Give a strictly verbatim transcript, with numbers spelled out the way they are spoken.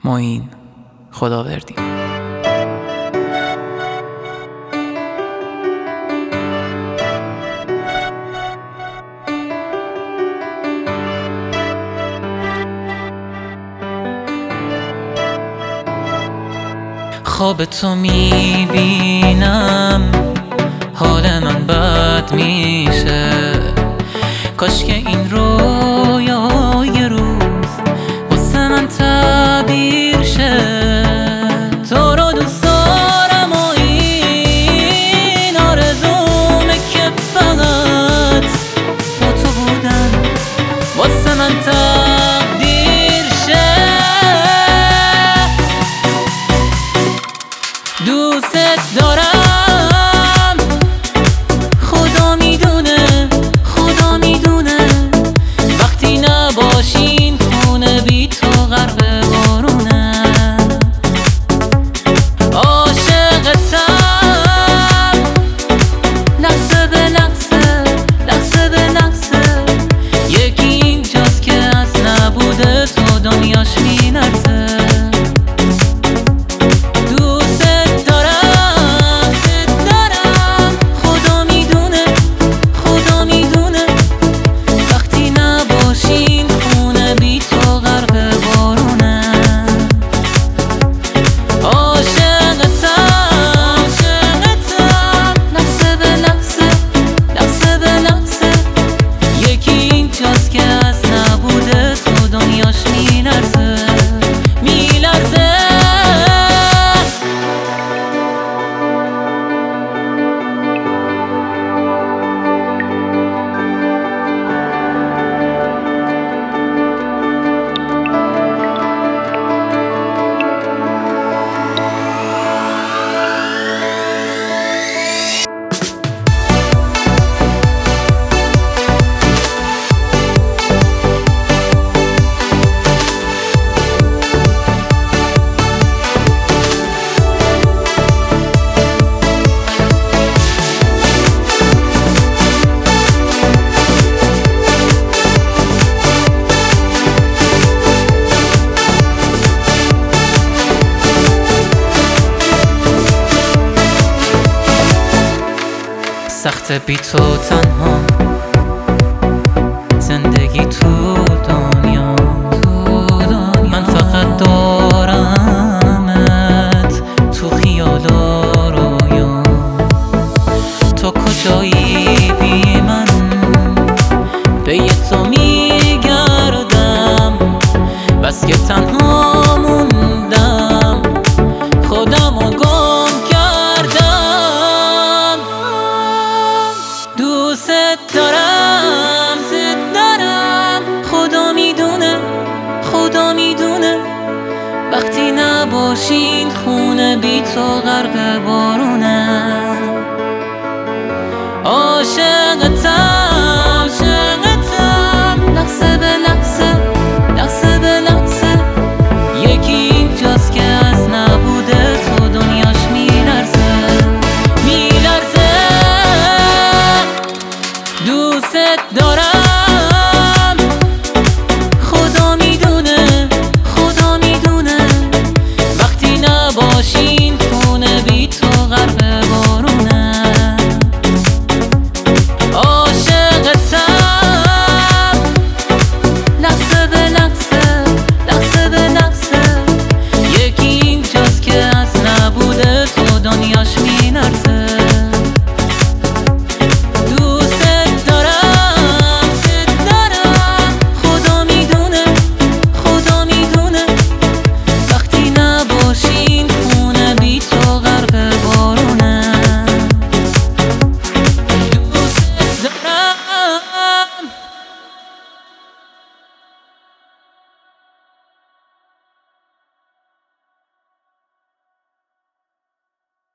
معین خداوردی. خواب تو میبینم حال من بد میشه، کاش که این رویا یه روز واسه من تعبیر شه. تو رو دوست دارم و این آرزومه که فقط با تو بودن واسه من تقدیر شه. دوست دارم، خدا میدونه خدا میدونه وقتی نباشین خونه بی تو غرق بارونه. عاشقتم لحظه به لحظه لحظه به لحظه، یکی اینجاست که از نبوده تو دنیاش می‌لرزه. سخت بی تو تنها زندگی تو دنیا, تو دنیا. من فقط دارمت تو خیال و رویا. تو کجایی بی من به تو میگردم، بس که تنها موندم خودم و گم کردم. دوست دارم دوست دارم، خدا میدونه خدا میدونه وقتی نباشین خونه بی تو غرق بارونه. عاشقتم